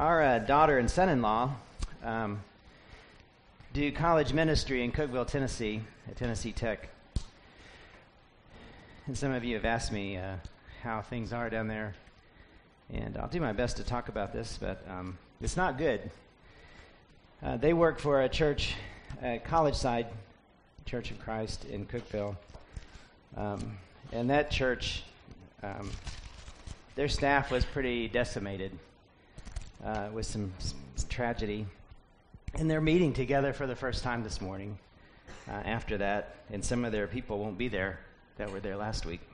Our daughter and son-in-law do college ministry in Cookeville, Tennessee, at Tennessee Tech. And some of you have asked me how things are down there. And I'll do my best to talk about this, but it's not good. They work for a church, College Side Church of Christ in Cookeville. And that church, their staff was pretty decimated with some tragedy. And they're meeting together for the first time this morning after that. And some of their people won't be there that were there last week.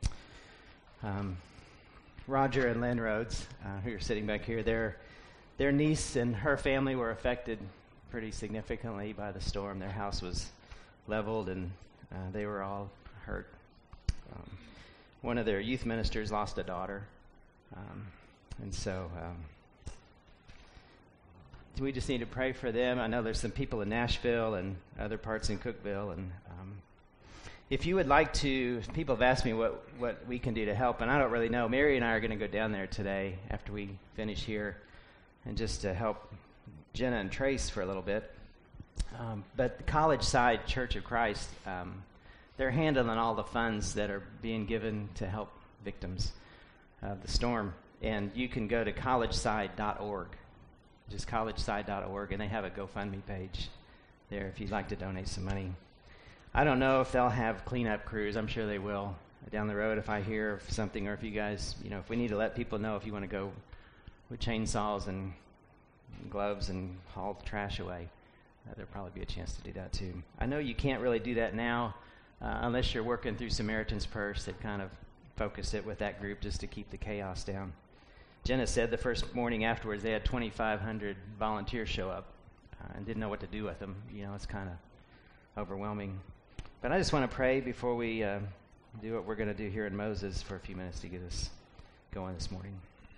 Roger and Lynn Rhodes, who are sitting back here, their niece and her family were affected pretty significantly by the storm. Their house was leveled and they were all hurt. One of their youth ministers lost a daughter. And so we just need to pray for them. I know there's some people in Nashville and other parts in Cookeville. And if you would like to, people have asked me what we can do to help, and I don't really know. Mary and I are going to go down there today after we finish here and just to help Jenna and Trace for a little bit. But the College Side Church of Christ, they're handling all the funds that are being given to help victims of the storm. And you can go to collegeside.org, just collegeside.org, and they have a GoFundMe page there if you'd like to donate some money. I don't know if they'll have cleanup crews. I'm sure they will down the road if I hear of something, or if you guys, if we need to let people know if you want to go with chainsaws and gloves and haul the trash away. There'll probably be a chance to do that too. I know you can't really do that now unless you're working through Samaritan's Purse. They've kind of focused it with that group just to keep the chaos down. Jenna said the first morning afterwards they had 2,500 volunteers show up and didn't know what to do with them. It's kind of overwhelming. But I just want to pray before we do what we're going to do here in Moses for a few minutes to get us going this morning.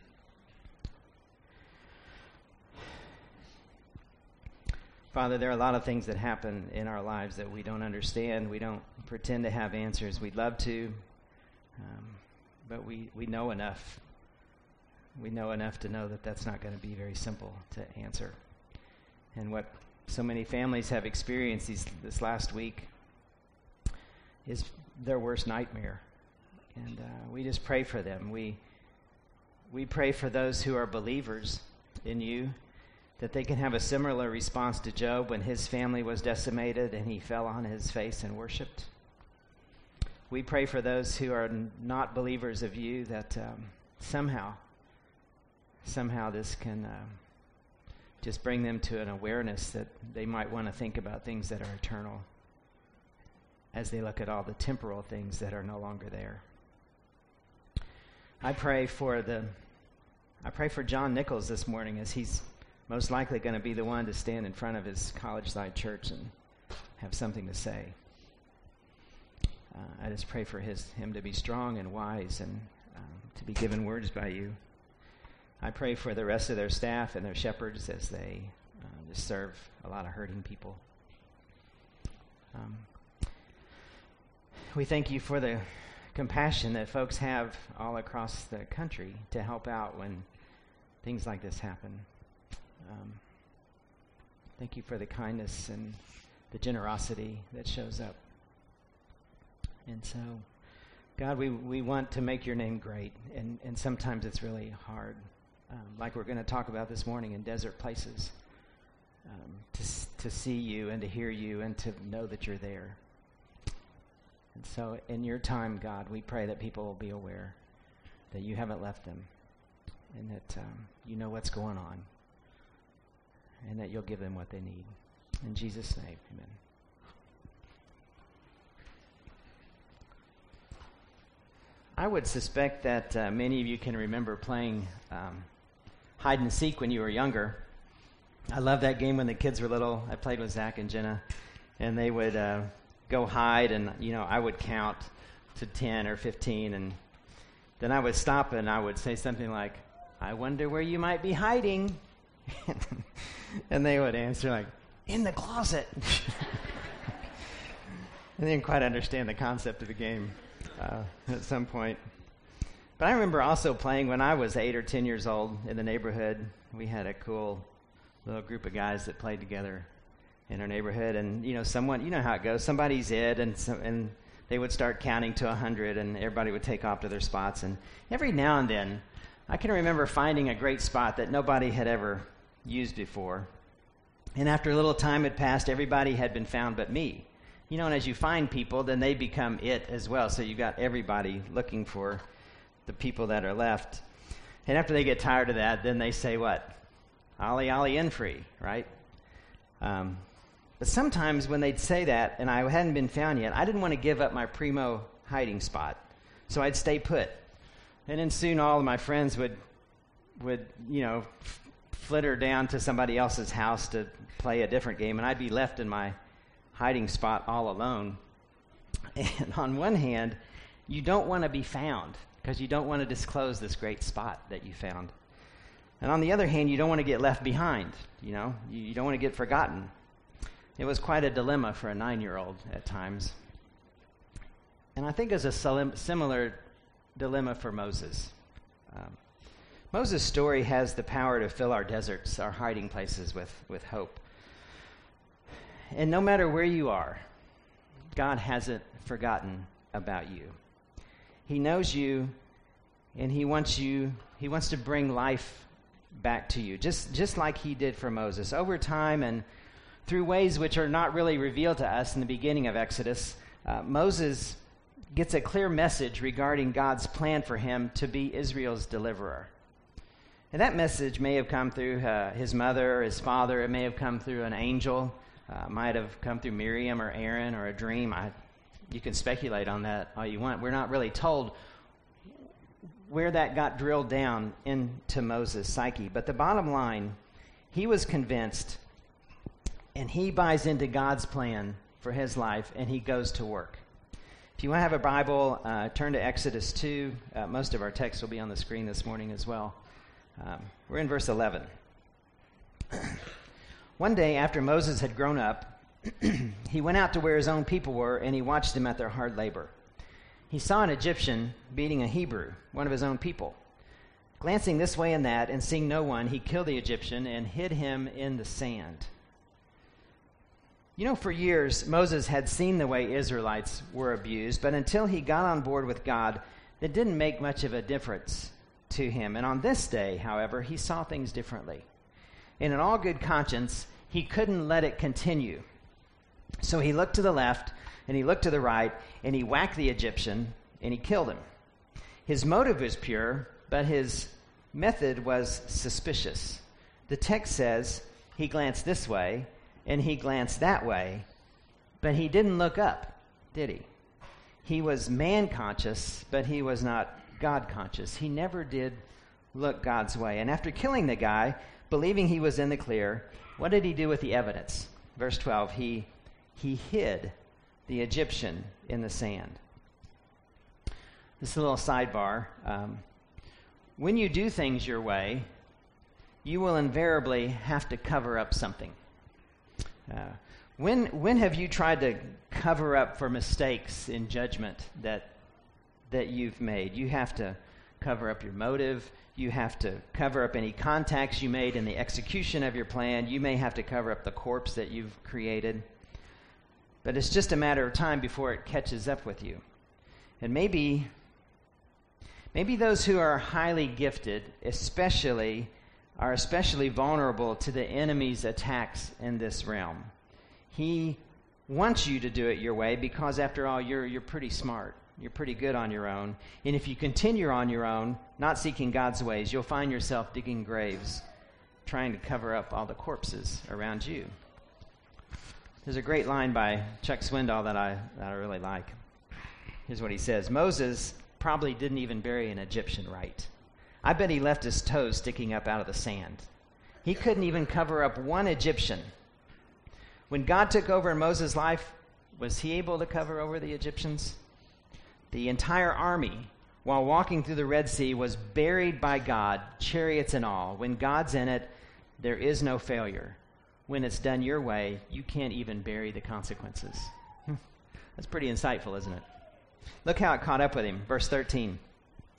Father, there are a lot of things that happen in our lives that we don't understand. We don't pretend to have answers. We'd love to, but we know enough. We know enough to know that that's not going to be very simple to answer. And what so many families have experienced this last week is their worst nightmare. And we just pray for them. We pray for those who are believers in you, that they can have a similar response to Job when his family was decimated and he fell on his face and worshiped. We pray for those who are not believers of you, that somehow this can just bring them to an awareness that they might want to think about things that are eternal as they look at all the temporal things that are no longer there. I pray for John Nichols this morning, as he's most likely going to be the one to stand in front of his College Side church and have something to say. I just pray for him to be strong and wise and to be given words by you. I pray for the rest of their staff and their shepherds as they just serve a lot of hurting people. We thank you for the compassion that folks have all across the country to help out when things like this happen. Thank you for the kindness and the generosity that shows up. And so, God, we want to make your name great, and sometimes it's really hard, like we're going to talk about this morning, in desert places, to see you and to hear you and to know that you're there. And so in your time, God, we pray that people will be aware that you haven't left them and that you know what's going on and that you'll give them what they need. In Jesus' name, amen. I would suspect that many of you can remember playing hide and seek when you were younger. I loved that game when the kids were little. I played with Zach and Jenna, and they would go hide, and I would count to 10 or 15, and then I would stop and I would say something like, "I wonder where you might be hiding," and they would answer like, "In the closet." I didn't quite understand the concept of the game at some point. But I remember also playing when I was 8 or 10 years old in the neighborhood. We had a cool little group of guys that played together in our neighborhood. And, someone, you know how it goes. Somebody's it, and they would start counting to 100, and everybody would take off to their spots. And every now and then, I can remember finding a great spot that nobody had ever used before. And after a little time had passed, everybody had been found but me. And as you find people, then they become it as well. So you've got everybody looking for the people that are left. And after they get tired of that, then they say what? Ollie, Ollie, in free, right? But sometimes when they'd say that, and I hadn't been found yet, I didn't want to give up my primo hiding spot. So I'd stay put. And then soon all of my friends would flitter down to somebody else's house to play a different game, and I'd be left in my hiding spot all alone. And on one hand, you don't want to be found because you don't want to disclose this great spot that you found. And on the other hand, you don't want to get left behind. You don't want to get forgotten. It was quite a dilemma for a 9-year-old at times. And I think it's a similar dilemma for Moses. Moses' story has the power to fill our deserts, our hiding places with hope. And no matter where you are, God hasn't forgotten about you. He knows you, and he wants to bring life back to you, just like he did for Moses. Over time and through ways which are not really revealed to us in the beginning of Exodus, Moses gets a clear message regarding God's plan for him to be Israel's deliverer. And that message may have come through his mother or his father. It may have come through an angel. Might have come through Miriam or Aaron or a dream. You can speculate on that all you want. We're not really told where that got drilled down into Moses' psyche. But the bottom line, he was convinced, and he buys into God's plan for his life, and he goes to work. If you want to have a Bible, turn to Exodus 2. Most of our text will be on the screen this morning as well. We're in verse 11. One day after Moses had grown up, he went out to where his own people were, and he watched them at their hard labor. He saw an Egyptian beating a Hebrew, one of his own people. Glancing this way and that, and seeing no one, he killed the Egyptian and hid him in the sand. For years, Moses had seen the way Israelites were abused, but until he got on board with God, it didn't make much of a difference to him. And on this day, however, he saw things differently. And in all good conscience, he couldn't let it continue. So he looked to the left, and he looked to the right, and he whacked the Egyptian, and he killed him. His motive was pure, but his method was suspicious. The text says he glanced this way, and he glanced that way, but he didn't look up, did he? He was man-conscious, but he was not God-conscious. He never did look God's way. And after killing the guy, believing he was in the clear, what did he do with the evidence? Verse 12, he hid the Egyptian in the sand. This is a little sidebar. When you do things your way, you will invariably have to cover up something. When have you tried to cover up for mistakes in judgment that you've made? You have to cover up your motive. You have to cover up any contacts you made in the execution of your plan. You may have to cover up the corpse that you've created. But it's just a matter of time before it catches up with you. And maybe those who are highly gifted are especially vulnerable to the enemy's attacks in this realm. He wants you to do it your way because, after all, you're pretty smart. You're pretty good on your own. And if you continue on your own, not seeking God's ways, you'll find yourself digging graves, trying to cover up all the corpses around you. There's a great line by Chuck Swindoll that I really like. Here's what he says. Moses probably didn't even bury an Egyptian right. I bet he left his toes sticking up out of the sand. He couldn't even cover up one Egyptian. When God took over in Moses' life, was he able to cover over the Egyptians? The entire army, while walking through the Red Sea, was buried by God, chariots and all. When God's in it, there is no failure. When it's done your way, you can't even bury the consequences. That's pretty insightful, isn't it? Look how it caught up with him. Verse 13.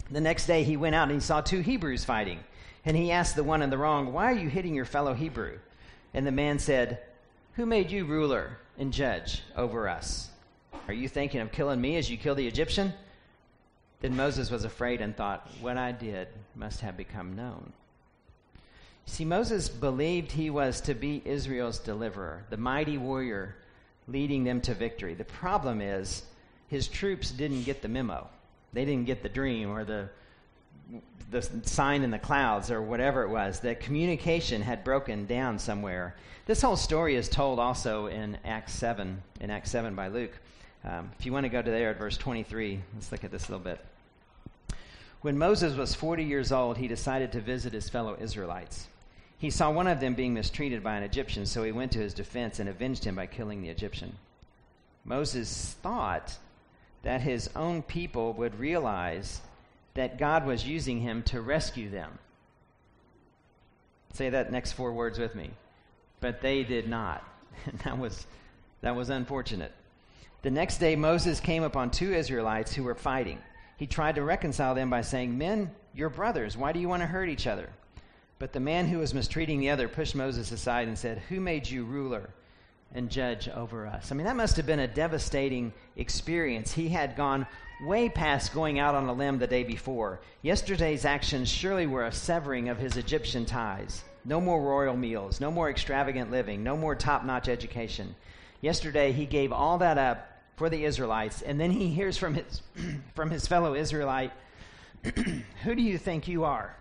The next day he went out and he saw 2 Hebrews fighting. And he asked the one in the wrong, "Why are you hitting your fellow Hebrew?" And the man said, "Who made you ruler and judge over us? Are you thinking of killing me as you killed the Egyptian?" Then Moses was afraid and thought, "What I did must have become known." See, Moses believed he was to be Israel's deliverer, the mighty warrior leading them to victory. The problem is his troops didn't get the memo. They didn't get the dream or the sign in the clouds or whatever it was. The communication had broken down somewhere. This whole story is told also in Acts 7 by Luke. If you want to go to there at verse 23, let's look at this a little bit. When Moses was 40 years old, he decided to visit his fellow Israelites. He saw one of them being mistreated by an Egyptian, so he went to his defense and avenged him by killing the Egyptian. Moses thought that his own people would realize that God was using him to rescue them. Say that next 4 words with me. But they did not. That was unfortunate. The next day, Moses came upon 2 Israelites who were fighting. He tried to reconcile them by saying, "Men, you're brothers. Why do you want to hurt each other?" But the man who was mistreating the other pushed Moses aside and said, "Who made you ruler and judge over us?" I mean, that must have been a devastating experience. He had gone way past going out on a limb the day before. Yesterday's actions surely were a severing of his Egyptian ties. No more royal meals, no more extravagant living, no more top-notch education. Yesterday, he gave all that up for the Israelites, and then he hears from his fellow Israelite, "Who do you think you are?"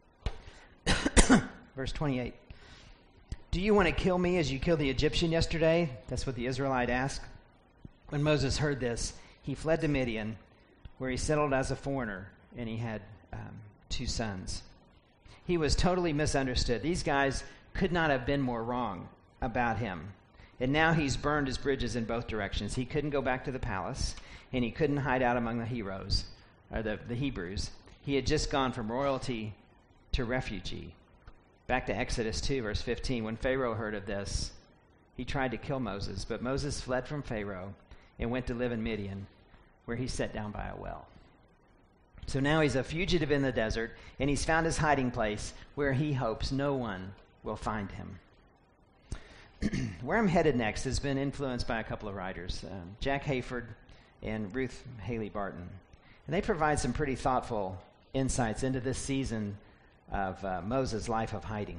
Verse 28. "Do you want to kill me as you killed the Egyptian yesterday?" That's what the Israelite asked. When Moses heard this, he fled to Midian, where he settled as a foreigner, and he had 2 sons. He was totally misunderstood. These guys could not have been more wrong about him. And now he's burned his bridges in both directions. He couldn't go back to the palace, and he couldn't hide out among the heroes, or the Hebrews. He had just gone from royalty to refugee. Back to Exodus 2, verse 15. When Pharaoh heard of this, he tried to kill Moses, but Moses fled from Pharaoh and went to live in Midian, where he sat down by a well. So now he's a fugitive in the desert, and he's found his hiding place where he hopes no one will find him. Where I'm headed next has been influenced by a couple of writers, Jack Hayford and Ruth Haley Barton. And they provide some pretty thoughtful insights into this season of Moses' life of hiding.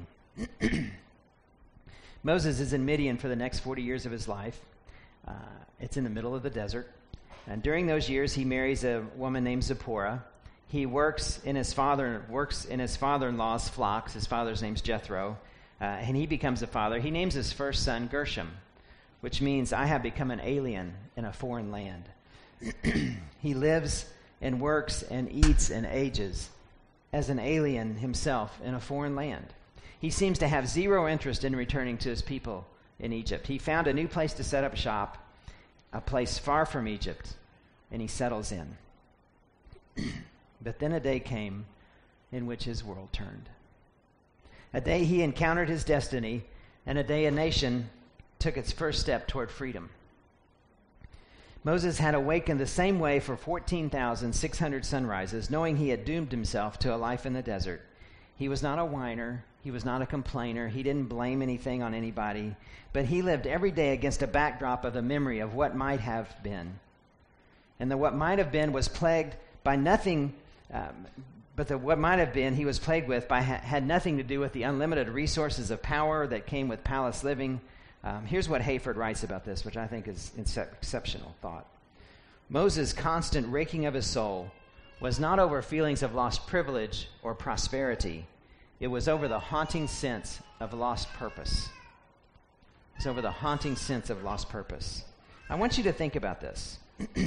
Moses is in Midian for the next 40 years of his life. It's in the middle of the desert. And during those years, he marries a woman named Zipporah. He works in his father-in-law's flocks. His father's name's Jethro. And he becomes a father. He names his first son Gershom, which means I have become an alien in a foreign land. He lives and works and eats and ages as an alien himself in a foreign land. He seems to have zero interest in returning to his people in Egypt. He found a new place to set up shop, a place far from Egypt, and he settles in. But then a day came in which his world turned. A day he encountered his destiny, and a day a nation took its first step toward freedom. Moses had awakened the same way for 14,600 sunrises, knowing he had doomed himself to a life in the desert. He was not a whiner. He was not a complainer. He didn't blame anything on anybody. But he lived every day against a backdrop of the memory of what might have been. And the what might have been was plagued by nothing, but the what might have been he was plagued with had nothing to do with the unlimited resources of power that came with palace living. Here's what Hayford writes about this, which I think is exceptional thought. Moses' constant raking of his soul was not over feelings of lost privilege or prosperity. It was over the haunting sense of lost purpose. It's over the haunting sense of lost purpose. I want you to think about this.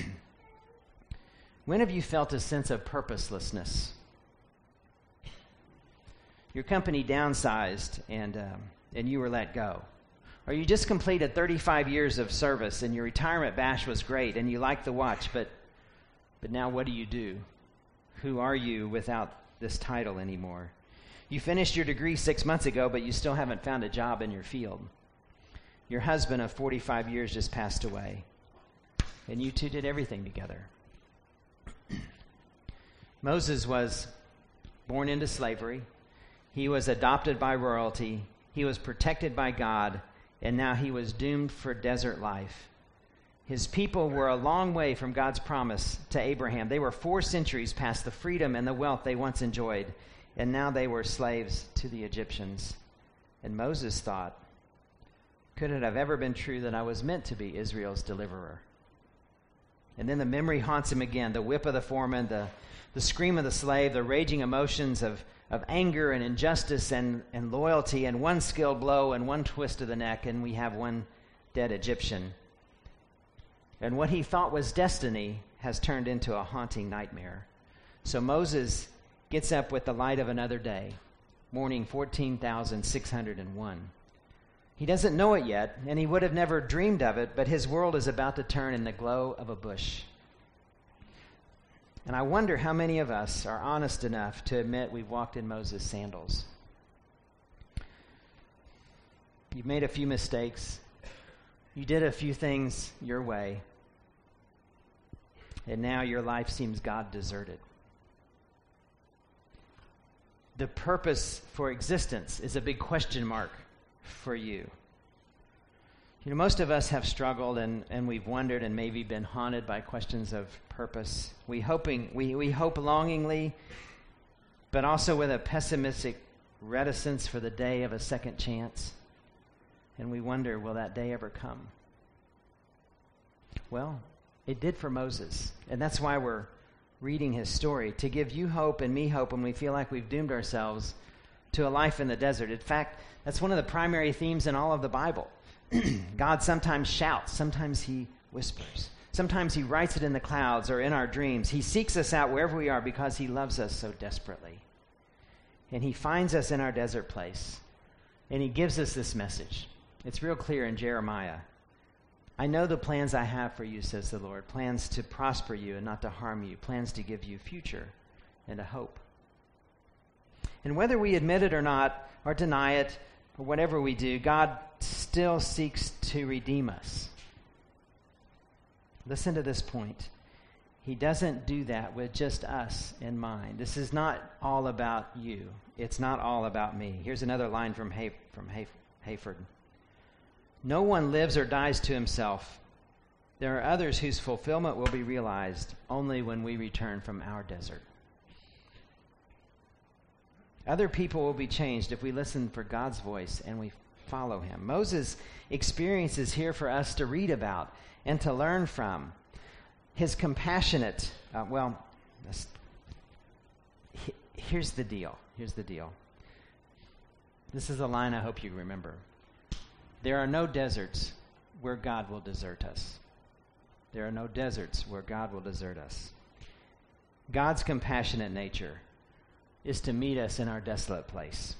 When have you felt a sense of purposelessness? Your company downsized and you were let go. Or you just completed 35 years of service and your retirement bash was great and you liked the watch, but now what do? Who are you without this title anymore? You finished your degree 6 months ago, but you still haven't found a job in your field. Your husband of 45 years just passed away, and you two did everything together. Moses was born into slavery. He was adopted by royalty. He was protected by God, and now he was doomed for desert life. His people were a long way from God's promise to Abraham. They were 4 centuries past the freedom and the wealth they once enjoyed, and now they were slaves to the Egyptians. And Moses thought, could it have ever been true that I was meant to be Israel's deliverer? And then the memory haunts him again, the whip of the foreman, the scream of the slave, the raging emotions of anger and injustice and loyalty, and one skilled blow and one twist of the neck, and we have one dead Egyptian. And what he thought was destiny has turned into a haunting nightmare. So Moses gets up with the light of another day, morning 14,601. He doesn't know it yet, and he would have never dreamed of it, but his world is about to turn in the glow of a bush. And I wonder how many of us are honest enough to admit we've walked in Moses' sandals. You've made a few mistakes. You did a few things your way. And now your life seems God-deserted. The purpose for existence is a big question mark for you. You know, most of us have struggled and we've wondered and maybe been haunted by questions of purpose. We hope longingly, but also with a pessimistic reticence for the day of a second chance. And we wonder, will that day ever come? Well, it did for Moses. And that's why we're reading his story, to give you hope and me hope when we feel like we've doomed ourselves to a life in the desert. In fact, that's one of the primary themes in all of the Bible. God sometimes shouts, sometimes he whispers. Sometimes he writes it in the clouds or in our dreams. He seeks us out wherever we are because he loves us so desperately. And he finds us in our desert place. And he gives us this message. It's real clear in Jeremiah. I know the plans I have for you, says the Lord, plans to prosper you and not to harm you, plans to give you future and a hope. And whether we admit it or not, or deny it, or whatever we do, God still seeks to redeem us. Listen to this point. He doesn't do that with just us in mind. This is not all about you. It's not all about me. Here's another line from Hayford. No one lives or dies to himself. There are others whose fulfillment will be realized only when we return from our desert. Other people will be changed if we listen for God's voice and we follow him. Moses' experience is here for us to read about and to learn from. His compassionate, here's the deal. This is a line I hope you remember. There are no deserts where God will desert us. There are no deserts where God will desert us. God's compassionate nature is to meet us in our desolate place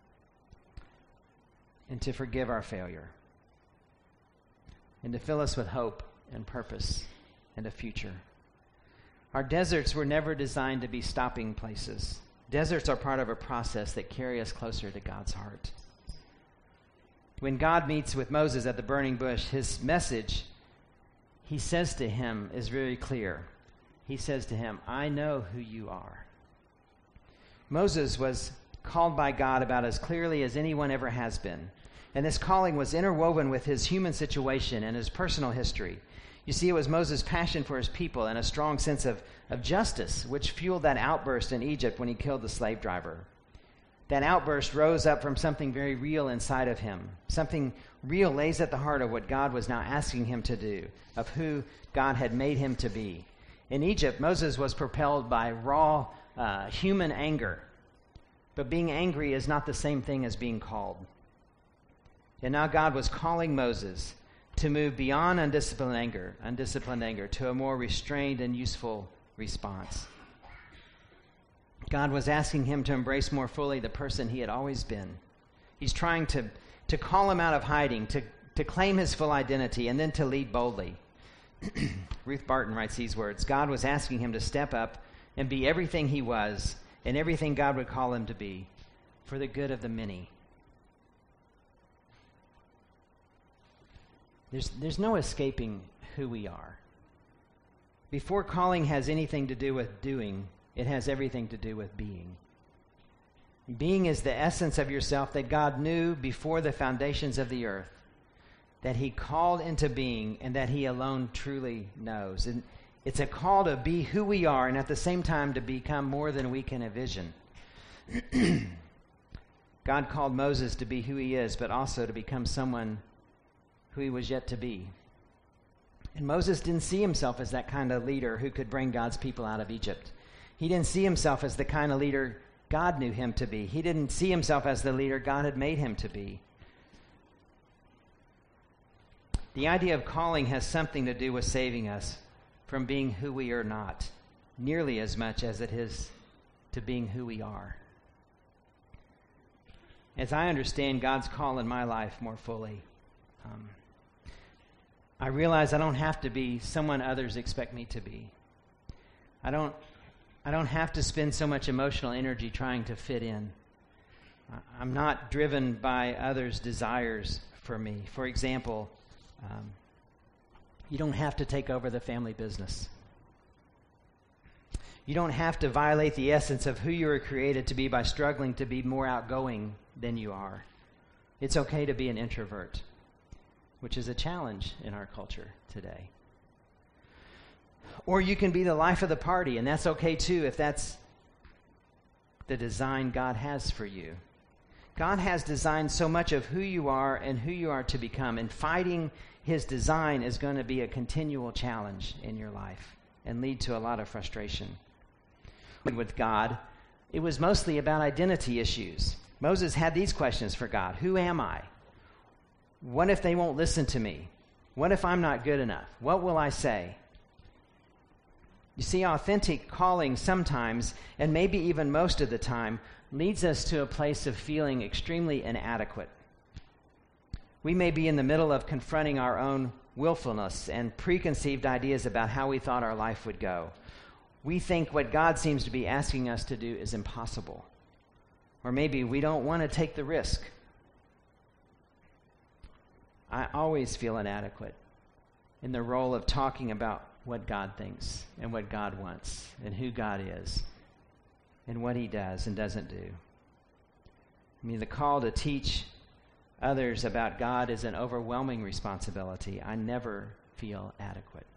and to forgive our failure and to fill us with hope and purpose and a future. Our deserts were never designed to be stopping places. Deserts are part of a process that carry us closer to God's heart. When God meets with Moses at the burning bush, his message, he says to him, is very clear. He says to him, I know who you are. Moses was called by God about as clearly as anyone ever has been. And this calling was interwoven with his human situation and his personal history. You see, it was Moses' passion for his people and a strong sense of justice which fueled that outburst in Egypt when he killed the slave driver. That outburst rose up from something very real inside of him. Something real lays at the heart of what God was now asking him to do, of who God had made him to be. In Egypt, Moses was propelled by raw human anger. But being angry is not the same thing as being called. And now God was calling Moses to move beyond undisciplined anger to a more restrained and useful response. God was asking him to embrace more fully the person he had always been. He's trying to call him out of hiding, to claim his full identity, and then to lead boldly. Ruth Barton writes these words: God was asking him to step up and be everything he was and everything God would call him to be for the good of the many. There's no escaping who we are. Before calling has anything to do with doing, It has everything to do with being. Being is the essence of yourself that God knew before the foundations of the earth, that he called into being, and that he alone truly knows. And it's a call to be who we are, and at the same time to become more than we can envision. God called Moses to be who he is, but also to become someone who he was yet to be. And Moses didn't see himself as that kind of leader who could bring God's people out of Egypt. He didn't see himself as the kind of leader God knew him to be. He didn't see himself as the leader God had made him to be. The idea of calling has something to do with saving us from being who we are not, nearly as much as it is to being who we are. As I understand God's call in my life more fully, I realize I don't have to be someone others expect me to be. I don't have to spend so much emotional energy trying to fit in. I'm not driven by others' desires for me. For example, you don't have to take over the family business. You don't have to violate the essence of who you were created to be by struggling to be more outgoing than you are. It's okay to be an introvert, which is a challenge in our culture today. Or you can be the life of the party, and that's okay too if that's the design God has for you. God has designed so much of who you are and who you are to become, and fighting his design is going to be a continual challenge in your life and lead to a lot of frustration. With God, it was mostly about identity issues. Moses had these questions for God. Who am I? What if they won't listen to me? What if I'm not good enough? What will I say? You see, authentic calling sometimes, and maybe even most of the time, leads us to a place of feeling extremely inadequate. We may be in the middle of confronting our own willfulness and preconceived ideas about how we thought our life would go. We think what God seems to be asking us to do is impossible. Or maybe we don't want to take the risk. I always feel inadequate in the role of talking about what God thinks and what God wants and who God is and what he does and doesn't do. I mean, the call to teach others about God is an overwhelming responsibility. I never feel adequate.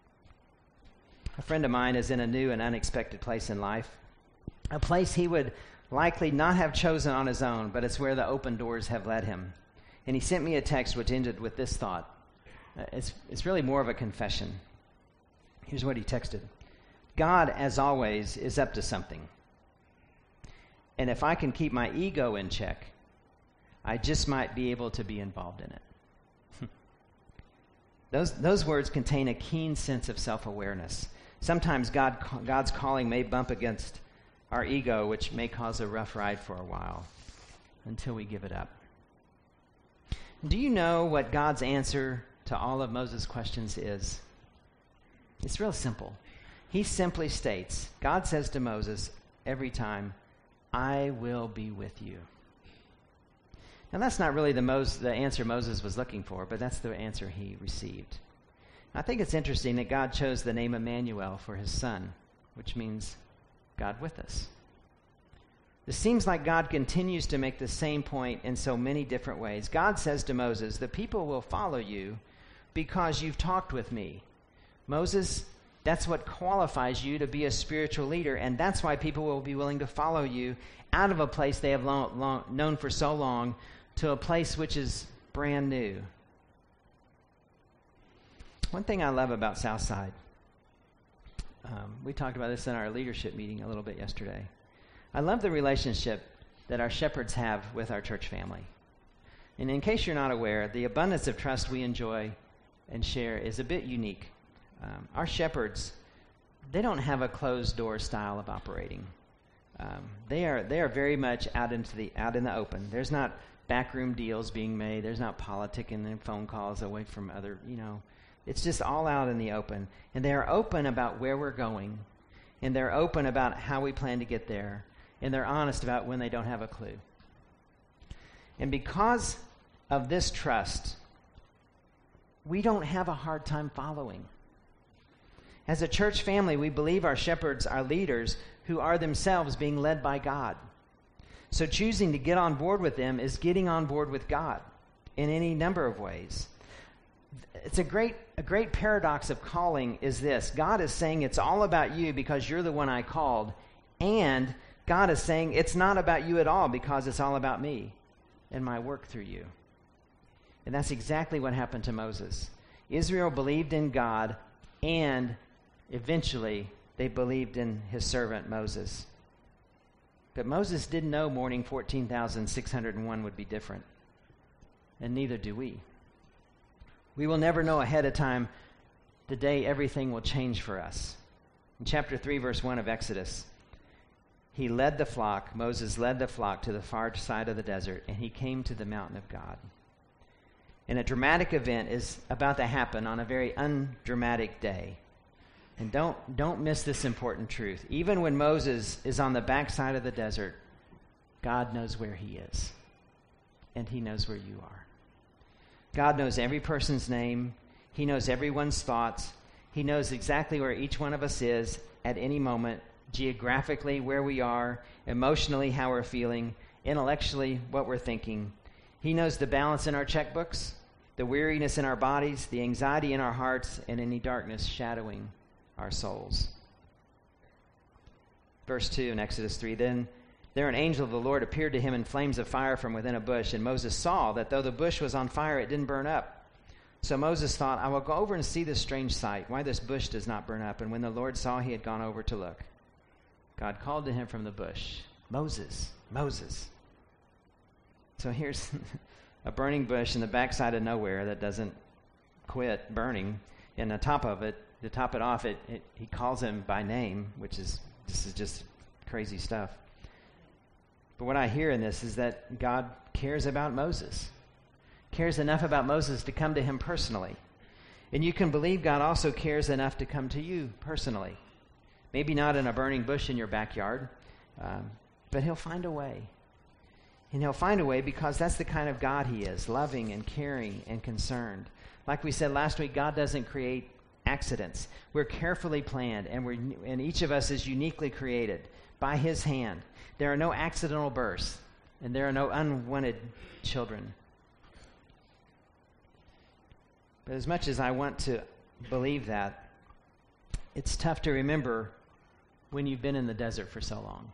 A friend of mine is in a new and unexpected place in life, a place he would likely not have chosen on his own, but it's where the open doors have led him. And he sent me a text which ended with this thought. It's really more of a confession. Here's what he texted. God, as always, is up to something. And if I can keep my ego in check, I just might be able to be involved in it. Those words contain a keen sense of self-awareness. Sometimes God's calling may bump against our ego, which may cause a rough ride for a while until we give it up. Do you know what God's answer to all of Moses' questions is? It's real simple. He simply states, God says to Moses every time, I will be with you. Now that's not really the answer Moses was looking for, but that's the answer he received. I think it's interesting that God chose the name Emmanuel for his son, which means God with us. It seems like God continues to make the same point in so many different ways. God says to Moses, the people will follow you because you've talked with me. Moses, that's what qualifies you to be a spiritual leader, and that's why people will be willing to follow you out of a place they have known for so long to a place which is brand new. One thing I love about Southside, we talked about this in our leadership meeting a little bit yesterday. I love the relationship that our shepherds have with our church family. And in case you're not aware, the abundance of trust we enjoy and share is a bit unique. Our shepherds, they don't have a closed-door style of operating. They are very much out in the open. There's not backroom deals being made. There's not politicking and phone calls away from other, It's just all out in the open. And they're open about where we're going. And they're open about how we plan to get there. And they're honest about when they don't have a clue. And because of this trust, we don't have a hard time following. As a church family, we believe our shepherds are leaders who are themselves being led by God. So choosing to get on board with them is getting on board with God in any number of ways. It's a great paradox of calling is this. God is saying it's all about you because you're the one I called, and God is saying it's not about you at all because it's all about me and my work through you. And that's exactly what happened to Moses. Israel believed in God, and eventually they believed in his servant Moses. But Moses didn't know morning 14,601 would be different, and neither do we. We will never know ahead of time the day everything will change for us. In chapter 3, verse 1 of Exodus, Moses led the flock to the far side of the desert, and he came to the mountain of God. And a dramatic event is about to happen on a very undramatic day. And don't miss this important truth. Even when Moses is on the backside of the desert, God knows where he is. And he knows where you are. God knows every person's name. He knows everyone's thoughts. He knows exactly where each one of us is at any moment, geographically where we are, emotionally how we're feeling, intellectually what we're thinking. He knows the balance in our checkbooks, the weariness in our bodies, the anxiety in our hearts, and any darkness shadowing our souls. Verse 2 in Exodus 3, Then there an angel of the Lord appeared to him in flames of fire from within a bush, and Moses saw that though the bush was on fire, it didn't burn up. So Moses thought, I will go over and see this strange sight, why this bush does not burn up. And when the Lord saw he had gone over to look, God called to him from the bush, Moses, Moses. So here's a burning bush in the backside of nowhere that doesn't quit burning. And on top of it, to top it off, he calls him by name, this is just crazy stuff. But what I hear in this is that God cares about Moses, cares enough about Moses to come to him personally. And you can believe God also cares enough to come to you personally. Maybe not in a burning bush in your backyard, but he'll find a way. And he'll find a way because that's the kind of God he is, loving and caring and concerned. Like we said last week, God doesn't create accidents. We're carefully planned, and each of us is uniquely created by his hand. There are no accidental births, and there are no unwanted children. But as much as I want to believe that, it's tough to remember when you've been in the desert for so long.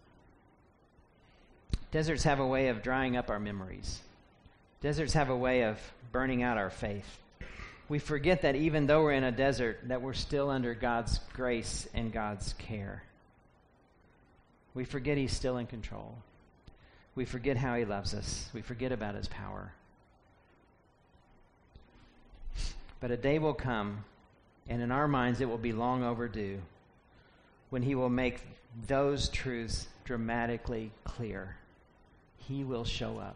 Deserts have a way of drying up our memories. Deserts have a way of burning out our faith. We forget that even though we're in a desert, that we're still under God's grace and God's care. We forget he's still in control. We forget how he loves us. We forget about his power. But a day will come, and in our minds it will be long overdue, when he will make those truths dramatically clear. He will show up.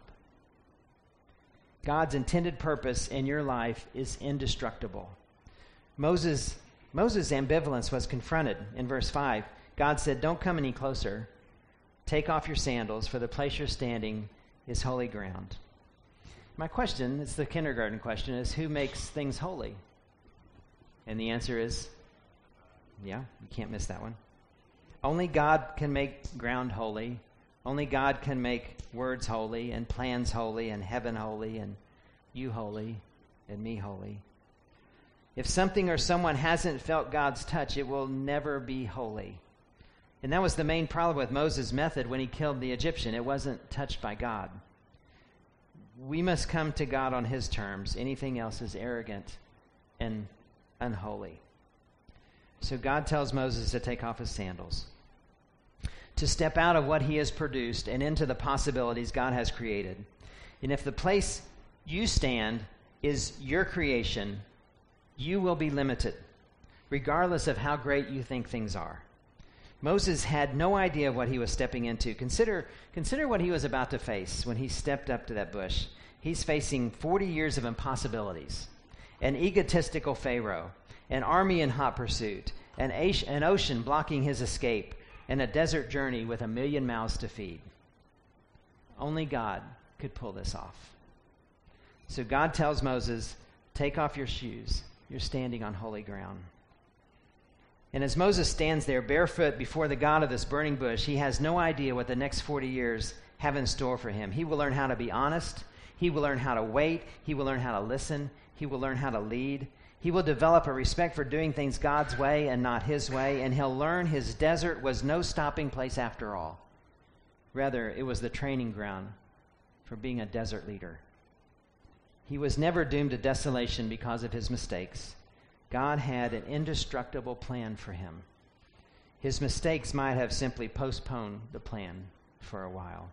God's intended purpose in your life is indestructible. Moses' ambivalence was confronted in verse 5. God said, don't come any closer. Take off your sandals, for the place you're standing is holy ground. My question, it's the kindergarten question, is who makes things holy? And the answer is, you can't miss that one. Only God can make ground holy. Only God can make words holy, and plans holy, and heaven holy, and you holy, and me holy. If something or someone hasn't felt God's touch, it will never be holy. And that was the main problem with Moses' method when he killed the Egyptian. It wasn't touched by God. We must come to God on his terms. Anything else is arrogant and unholy. So God tells Moses to take off his sandals, to step out of what he has produced and into the possibilities God has created. And if the place you stand is your creation, you will be limited, regardless of how great you think things are. Moses had no idea what he was stepping into. Consider what he was about to face when he stepped up to that bush. He's facing 40 years of impossibilities, an egotistical Pharaoh, an army in hot pursuit, an ocean blocking his escape, and a desert journey with 1 million mouths to feed. Only God could pull this off. So God tells Moses, take off your shoes. You're standing on holy ground. And as Moses stands there barefoot before the God of this burning bush, he has no idea what the next 40 years have in store for him. He will learn how to be honest. He will learn how to wait. He will learn how to listen. He will learn how to lead. He will develop a respect for doing things God's way and not his way, and he'll learn his desert was no stopping place after all. Rather, it was the training ground for being a desert leader. He was never doomed to desolation because of his mistakes. God had an indestructible plan for him. His mistakes might have simply postponed the plan for a while.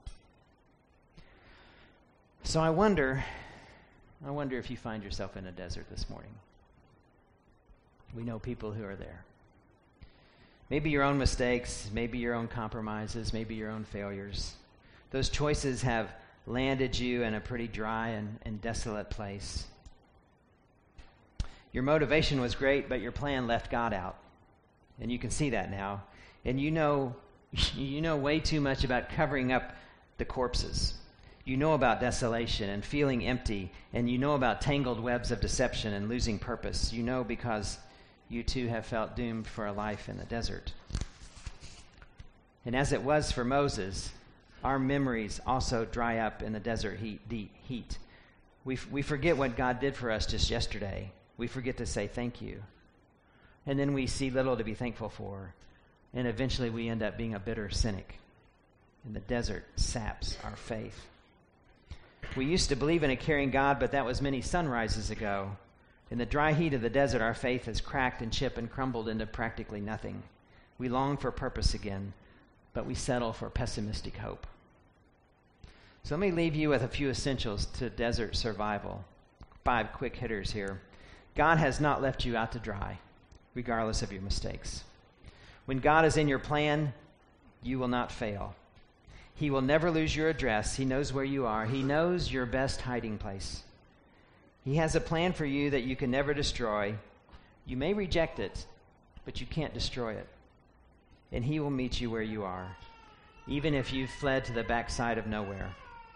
So I wonder if you find yourself in a desert this morning. We know people who are there. Maybe your own mistakes, maybe your own compromises, maybe your own failures. Those choices have landed you in a pretty dry and desolate place. Your motivation was great, but your plan left God out. And you can see that now. And you know way too much about covering up the corpses. You know about desolation and feeling empty, and you know about tangled webs of deception and losing purpose. You know because you too have felt doomed for a life in the desert. And as it was for Moses, our memories also dry up in the desert heat. We forget what God did for us just yesterday. We forget to say thank you. And then we see little to be thankful for. And eventually we end up being a bitter cynic. And the desert saps our faith. We used to believe in a caring God, but that was many sunrises ago. In the dry heat of the desert, our faith has cracked and chipped and crumbled into practically nothing. We long for purpose again, but we settle for pessimistic hope. So let me leave you with a few essentials to desert survival. 5 quick hitters here. God has not left you out to dry, regardless of your mistakes. When God is in your plan, you will not fail. He will never lose your address. He knows where you are. He knows your best hiding place. He has a plan for you that you can never destroy. You may reject it, but you can't destroy it. And he will meet you where you are, even if you've fled to the backside of nowhere.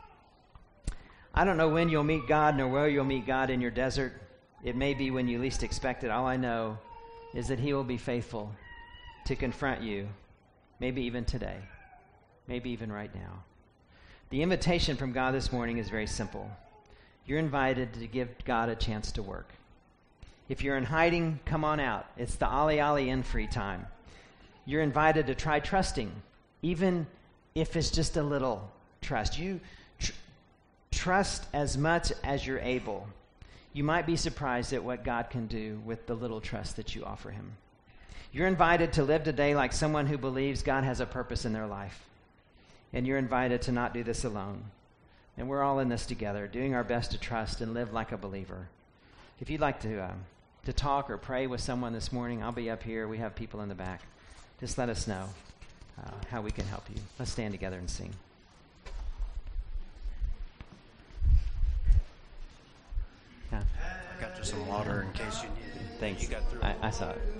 I don't know when you'll meet God nor where you'll meet God in your desert. It may be when you least expect it. All I know is that he will be faithful to confront you, maybe even today, maybe even right now. The invitation from God this morning is very simple. You're invited to give God a chance to work. If you're in hiding, come on out. It's the Ali in free time. You're invited to try trusting, even if it's just a little trust. You trust as much as you're able. You might be surprised at what God can do with the little trust that you offer him. You're invited to live today like someone who believes God has a purpose in their life. And you're invited to not do this alone. And we're all in this together, doing our best to trust and live like a believer. If you'd like to talk or pray with someone this morning, I'll be up here. We have people in the back. Just let us know how we can help you. Let's stand together and sing. I got you some water in case you need it. Thanks. You got through. I saw it.